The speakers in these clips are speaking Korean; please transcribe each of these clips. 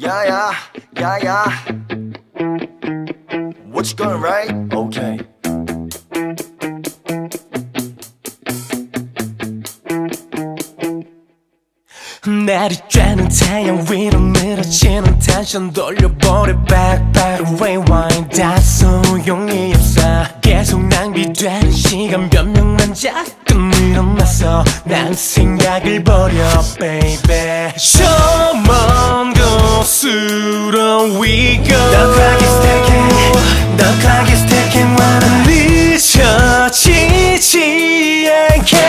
yeah, yeah, yeah. What you gonna write? Okay. 날이 쬐는 태양 위로 늘어지는 텐션 돌려버려 back rewind 다 소용이 없어 계속 낭비되는 시간 몇 명만 자꾸 일어나서 난 생각을 버려 baby 저 먼 곳으로 we go The clock is ticking The clock is ticking 완전 늦어지지 않게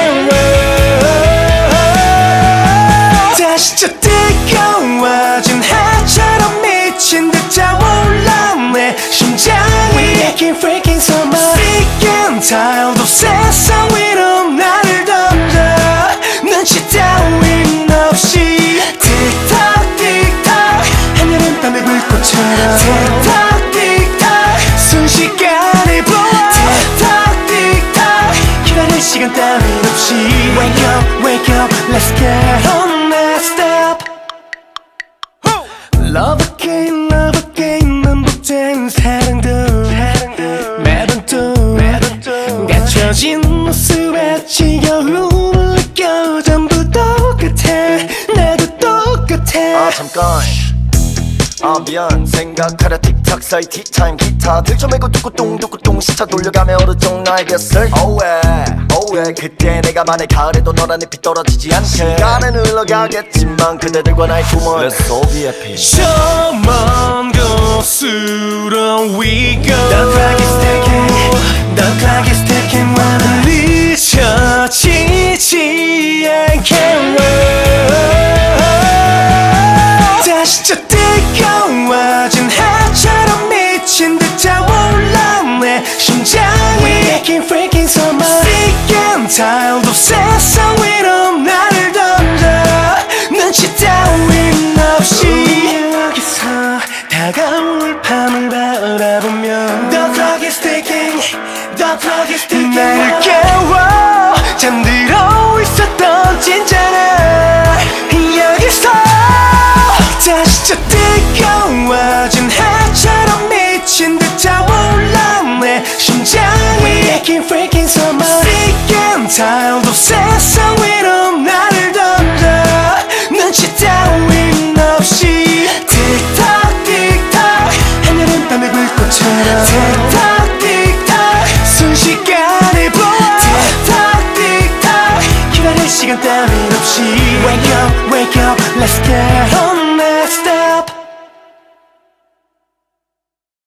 다시 저 뜨거워진 해처럼 미친 듯 타올라 내 심장이 We making freaking summer Sick and tired of 세상 위로 나를 던져 눈치 따윈 없이 틱탁 틱탁 하늘은 밤의 불꽃처럼 틱탁 틱탁 순식간에 blow 틱탁 틱탁 기다릴 시간 따윈 없이 Wake up, let's get on Love again 반복된 사랑도 매번 또 갖춰진 모습에 지겨움을 느껴 전부 똑같아 나도 똑같아 잠깐 미안 생각하려 틱탁 사이 티타임 기타 들쳐매고 뚜꾸뚱 시차 돌려가며 어느정 나의 곁을 Oh yeah 그때 내가 만의 가을에도 너란 잎이 떨어지지 않게 시간은 흘러가겠지만 그대들과 나의 꿈은 Let's all be happy 저 먼 곳으로 we go The clock is ticking The clock is ticking 완전 늦어지지 않게 다시 저 뜨거워진 해처럼 미친 듯 타올라 내 심장이 We making freaking summer Sick and tired of 세상 위로 나를 던져 눈치 따윈 없이 여기서 다가올 밤을 바라보며 The clock is ticking The clock is ticking 나를 깨워 잠들어 있었던 진짜는 여기서 다시 저 뜨거워진 해처럼 미친 듯 타올라 내 심장이 We making freaking summer Sick and tired of 세상 위로 나를 던져 눈치 따윈 없이 틱탁 틱탁 하늘은 밤의 불꽃처럼 틱탁 틱탁 순식간에 blow 틱탁 틱탁 기다릴 시간 따윈 없이 Wake up, let's get on